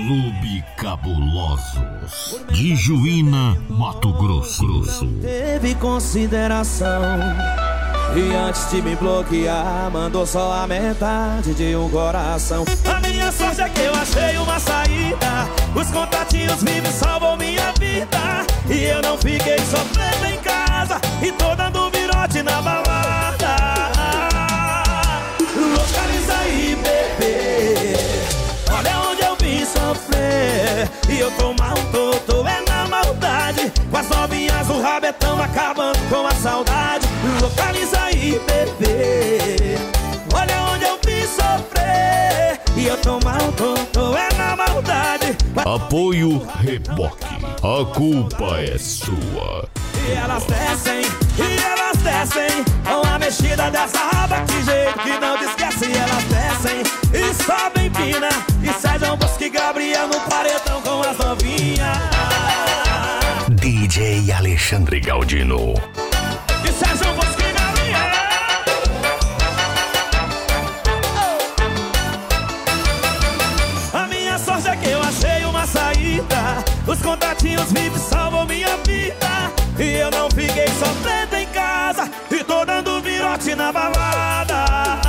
Clube Cabulosos de Juína, Mato Grosso. Teve consideração e antes de me bloquear mandou só a metade de um coração. A minha sorte é que eu achei uma saída, os contatinhos vivos salvam minha vida, e eu não fiquei sofrendo em casa e tô dando virote na balada. Localiza aí, bebê, olha onde eu vim sofrer, e eu tô mal, tô é na maldade, com as novinhas o rabetão acabando com a saudade. Localiza aí, bebê, olha onde eu vim sofrer, e eu tô mal, tô é na maldade. Apoio Reboque, a culpa é sua. E elas descem com a mexida dessa raba, que jeito que não te esquece. Elas descem e sobem pina, e Sérgio Bosco e Gabriel no paredão com as novinhas. DJ Alexandre Galdino. E Sérgio Bosco e Gabriel. A minha sorte é que eu achei uma saída, os contatinhos vivos salvam minha vida, e eu não fiquei sofrendo em casa e tô dando virote na balada.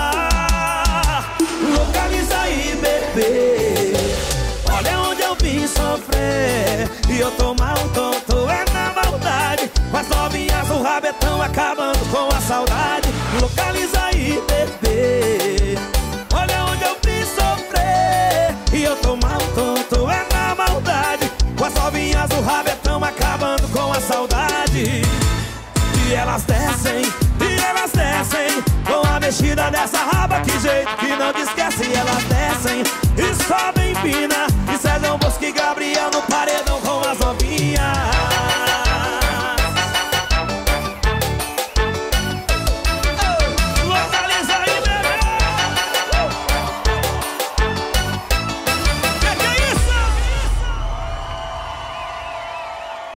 Localiza aí, bebê, olha onde eu vim sofrer, e eu tô mal, tô é na maldade, com as novinhas o rabetão acabando com a saudade. Localiza aí, bebê, olha onde eu vim sofrer, e eu tô mal, tô é na maldade, com as novinhas o rabetão acabando com a saudade. E elas descem com a mexida dessa raba, que jeito que não te esquece. Elas descem e sobem pina, e Sérgio Bosco e Gabriel no paredão.